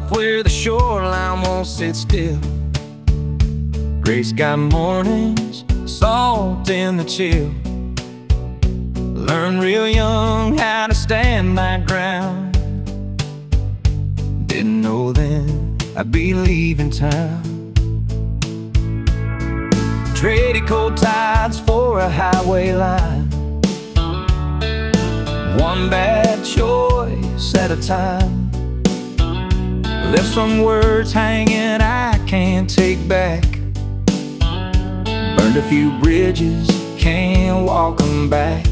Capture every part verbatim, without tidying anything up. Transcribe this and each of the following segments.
up where the shoreline won't sit still. Gray sky mornings, salt in the chill. Learned real young how to stand my ground. Didn't know then I'd be leaving town. Traded cold tides for a highway line. One bad choice at a time. Left some words hanging I can't take back. Burned a few bridges, can't walk them back.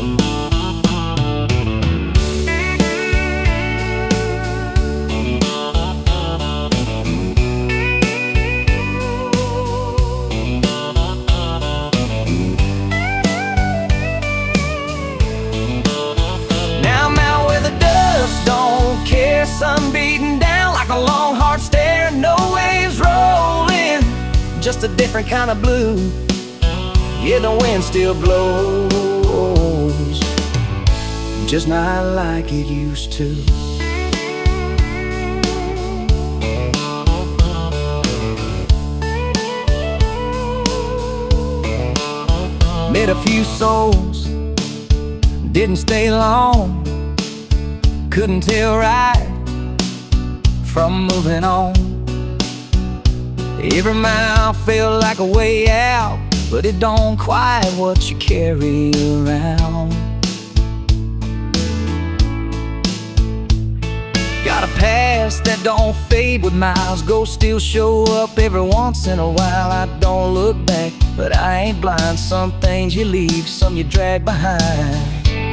Sun beating down like a long hard stare. No waves rolling, just a different kind of blue. Yeah, the wind still blows, just not like it used to. Met a few souls, didn't stay long. Couldn't tell right from moving on. Every mile felt like a way out, but it don't quite what you carry around. Got a past that don't fade with miles. Ghosts still show up every once in a while. I don't look back, but I ain't blind. Some things you leave, some you drag behind.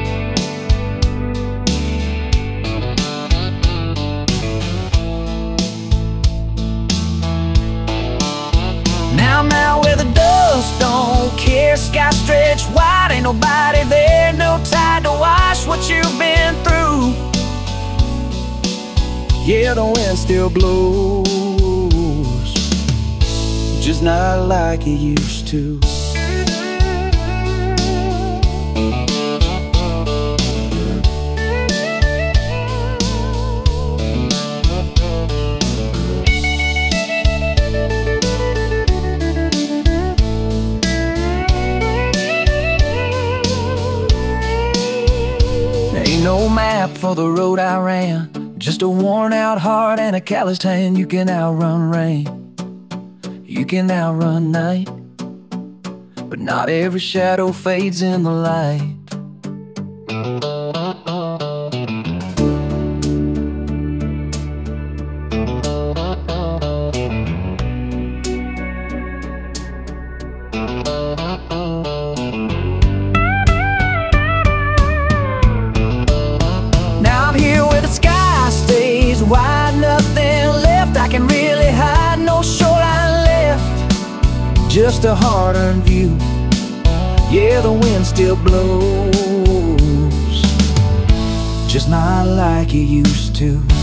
I'm out where the dust don't care. Sky stretched wide, ain't nobody there. No tide to wash what you've been through. Yeah, the wind still blows, just not like it used to. No map for the road I ran, just a worn out heart and a calloused hand. You can outrun rain, you can outrun night, but not every shadow fades in the light. Wide, nothing left I can really hide. No shoreline left, just a hard-earned view. Yeah, the wind still blows, just not like it used to.